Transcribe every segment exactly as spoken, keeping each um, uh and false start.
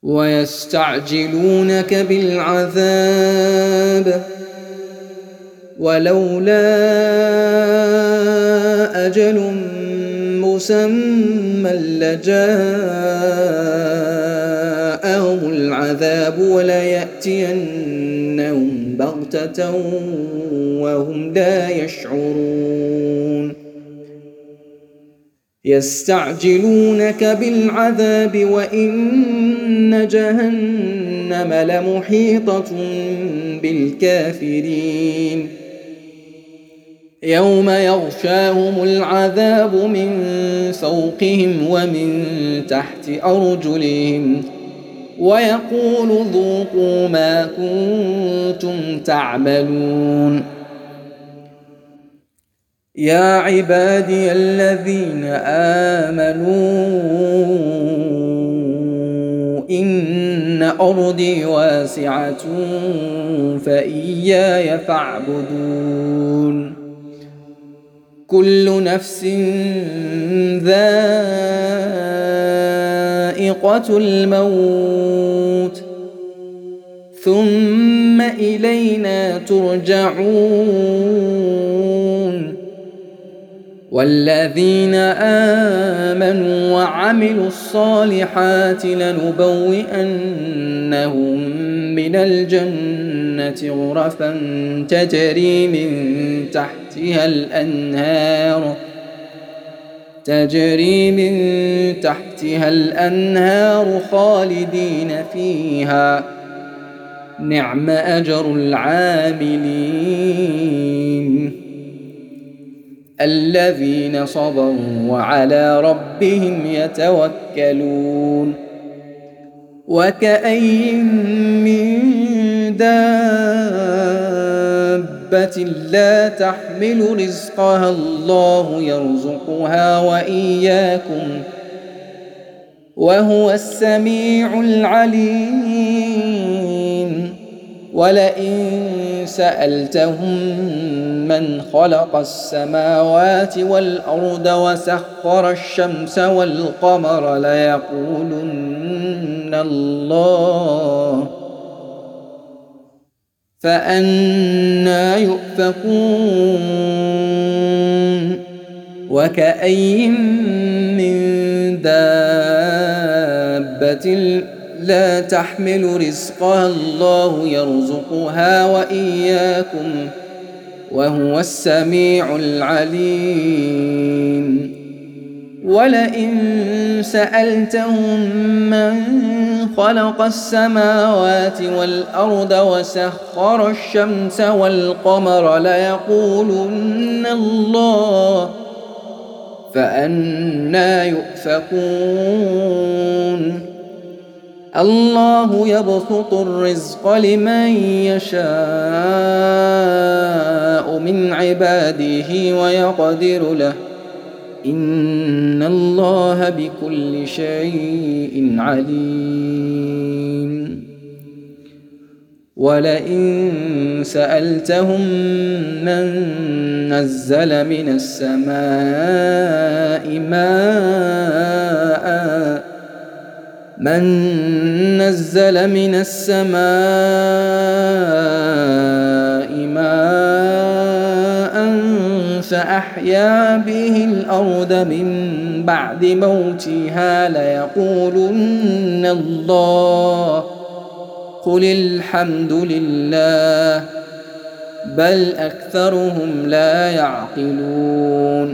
ويستعجلونك بالعذاب ولولا أجل مسمى لجاءهم العذاب وليأتينهم بغتة وهم لا يشعرون يستعجلونك بالعذاب وإن جهنم لمحيطة بالكافرين يوم يغشاهم العذاب من فوقهم ومن تحت أرجلهم ويقول ذوقوا ما كنتم تعملون يا عبادي الذين آمنوا إن أرضي واسعة فإياي فاعبدون كل نفس ذائقة الموت ثم إلينا ترجعون والذين آمنوا وعملوا الصالحات لنبوئنهم من الجنة غرفا تجري من تحتها الأنهار تجري من تحتها الأنهار خالدين فيها نعم أجر العاملين الذين صبروا وعلى ربهم يتوكلون وكأين من دابة لا تحمل رزقها الله يرزقها وإياكم وهو السميع العليم ولئن سألتهم من خلق السماوات والأرض وسخر الشمس والقمر ليقولن الله فأنى يؤفكون وكأين من دابة لا تحمل رزقها الله يرزقها وإياكم وهو السميع العليم ولئن سألتهم من خلق السماوات والأرض وسخر الشمس والقمر ليقولن الله فأنى يؤفكون الله يبسط الرزق لمن يشاء من عباده ويقدر له إن الله بكل شيء عليم ولئن سألتهم من نزل من السماء ماء من نزل من السماء ماء فأحيا به الأرض من بعد موتها ليقولن الله قل الحمد لله بل أكثرهم لا يعقلون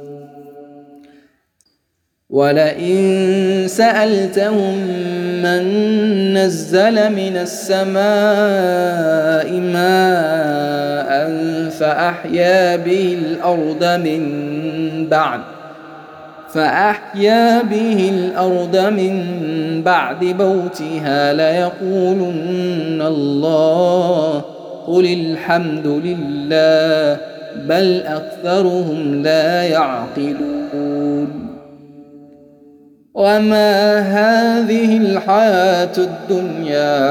ولئن سألتهم من نزل من السماء ماء فأحيا به الأرض من بعد فأحيا به الأرض من بعد موتها ليقولن الله قل الحمد لله بل أكثرهم لا يعقلون وما هذه الحياة الدنيا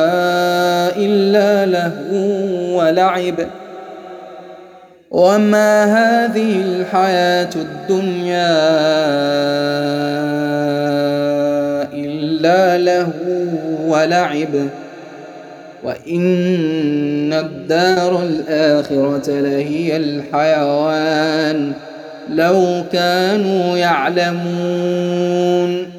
إلا لهو ولعب وما هذه الحياة الدنيا إلا إلا لهو ولعب وإن الدار الآخرة لهي الحيوان لو كانوا يعلمون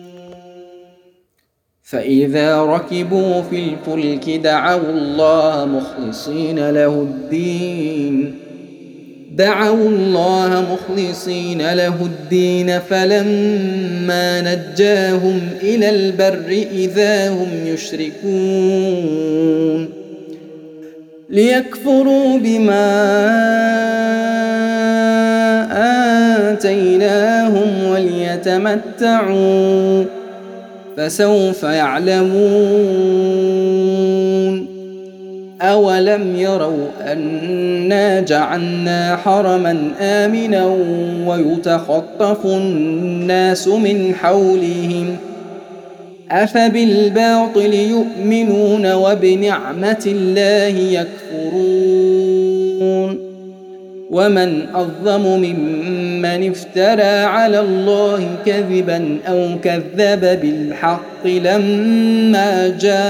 فإذا ركبوا في الفلك دعوا الله مخلصين له الدين دعوا الله مخلصين له الدين فلما نجاهم إلى البر إذا هم يشركون ليكفروا بما آتيناهم وليتمتعوا فسوف يعلمون أولم يروا أنا جعلنا حرما آمنا ويتخطف الناس من حولهم أفبالباطل يؤمنون وبنعمة الله يكفرون ومن أظلم ممن افترى على الله كذبا أو كذب بالحق لما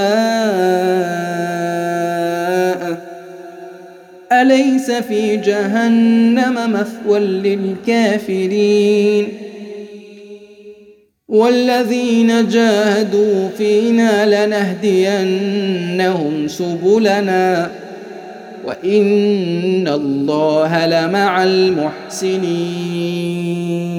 جاءه أليس في جهنم مثوى للكافرين والذين جاهدوا فينا لنهدينهم سبلنا وإن الله لمع المحسنين